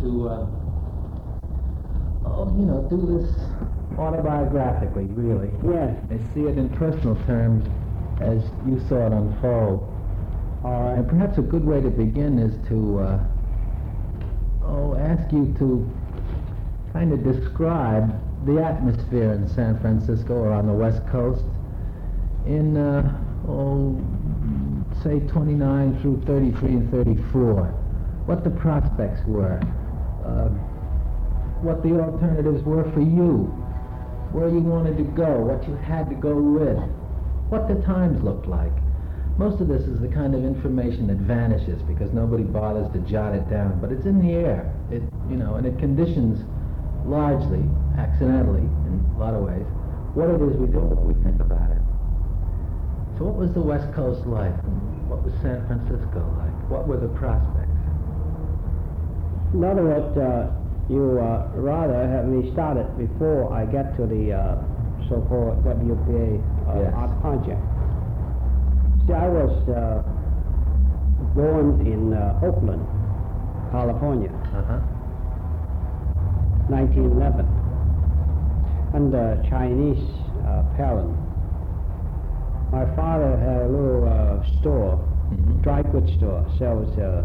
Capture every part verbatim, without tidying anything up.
to, uh, oh, you know, do this autobiographically, really. Yes. I see it in personal terms as you saw it unfold. All right. And perhaps a good way to begin is to, uh, oh, ask you to kind of describe the atmosphere in San Francisco or on the West Coast in, uh, oh, say twenty-nine through thirty-three and thirty-four. What the prospects were, uh, what the alternatives were for you, where you wanted to go, what you had to go with, what the times looked like. Most of this is the kind of information that vanishes because nobody bothers to jot it down, but it's in the air. It, you know, and it conditions largely, accidentally, in a lot of ways, what it is we do, what we think about it. So what was the West Coast like? And what was San Francisco like? What were the prospects? In other words, uh, you uh, rather have me started before I get to the uh, so-called W P A uh, Yes. art project. See, I was uh, born in uh, Oakland, California, Uh-huh. nineteen eleven, under Chinese uh, parent. My father had a little uh, store, Mm-hmm. dry goods store, sells uh,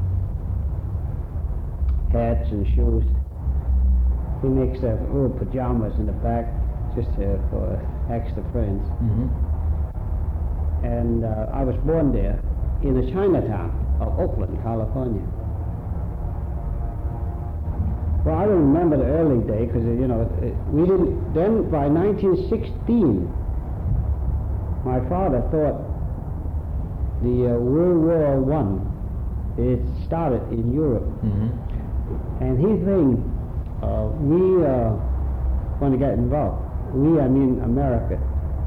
hats and shoes. He makes uh, little pajamas in the back just uh, for extra friends. Mm-hmm. And uh, I was born there in the Chinatown of Oakland, California. Well, I don't remember the early day because, you know, it, we didn't, then by nineteen sixteen, my father thought the uh, World War One, it started in Europe. Mm-hmm. And he think uh, we uh, want to get involved. We, I mean America.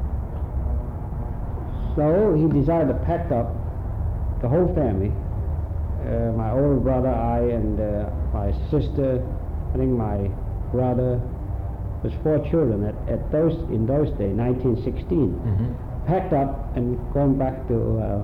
So he decided to pack up the whole family, uh, my older brother, I, and uh, my sister, I think my brother, was four children at, at those in those days, nineteen sixteen. Mm-hmm. Packed up and gone back to uh,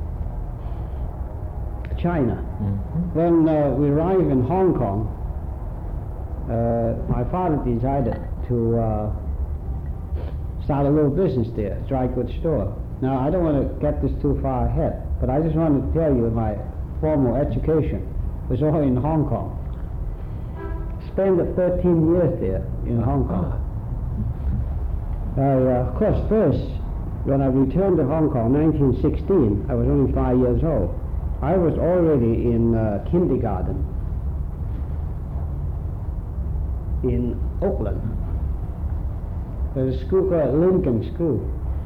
China. Mm-hmm. When uh, we arrived in Hong Kong, uh, my father decided to uh, start a little business there, a dry goods store. Now, I don't want to get this too far ahead, but I just wanted to tell you my formal education was all in Hong Kong. Spent thirteen years there in Hong Kong. Uh, uh, of course, first, when I returned to Hong Kong, nineteen sixteen, I was only five years old. I was already in uh, kindergarten in Oakland. There's a school called Lincoln School.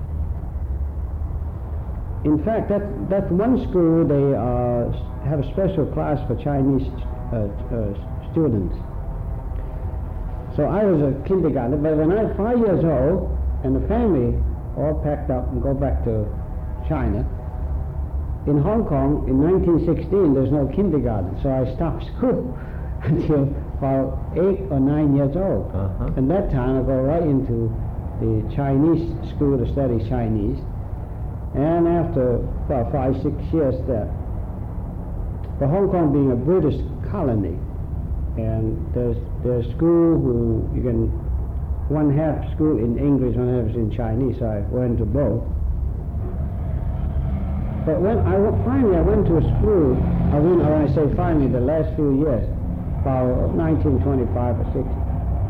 In fact, that, that one school, they uh, have a special class for Chinese uh, uh, students. So I was a kindergarten, but when I was five years old, and the family all packed up and go back to China, in Hong Kong, in nineteen sixteen, there's no kindergarten, so I stopped school until about eight or nine years old. Uh-huh. And that time I go right into the Chinese school to study Chinese. And after about five, six years there, for Hong Kong being a British colony, and there's there's school who you can, one half school in English, one half is in Chinese, so I went to both. But when I finally I went to a school, I went, when I say finally, the last few years, about nineteen twenty-five or sixty.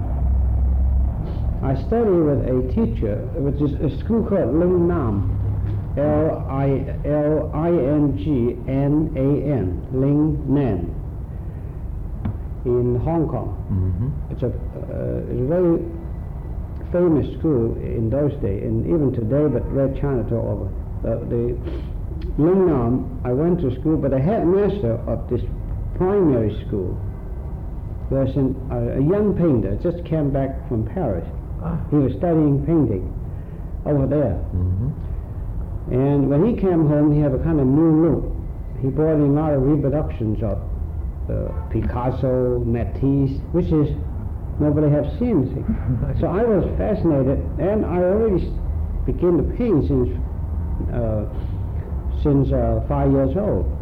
I studied with a teacher, which is a school called Ling Nam, L I L I N G N A N, Ling Nan, in Hong Kong. Mm-hmm. It's a, uh, it's a very famous school in those days, and even today, but Red China took over. Uh, the Ling Nam, I went to school, but the headmaster of this primary school was an, uh, a young painter, just came back from Paris. Ah. He was studying painting over there. Mm-hmm. And when he came home, he had a kind of new look. He brought in a lot of reproductions of uh, Picasso, Matisse, which is nobody has seen. See. So I was fascinated, and I already began to paint since uh, since uh, five years old.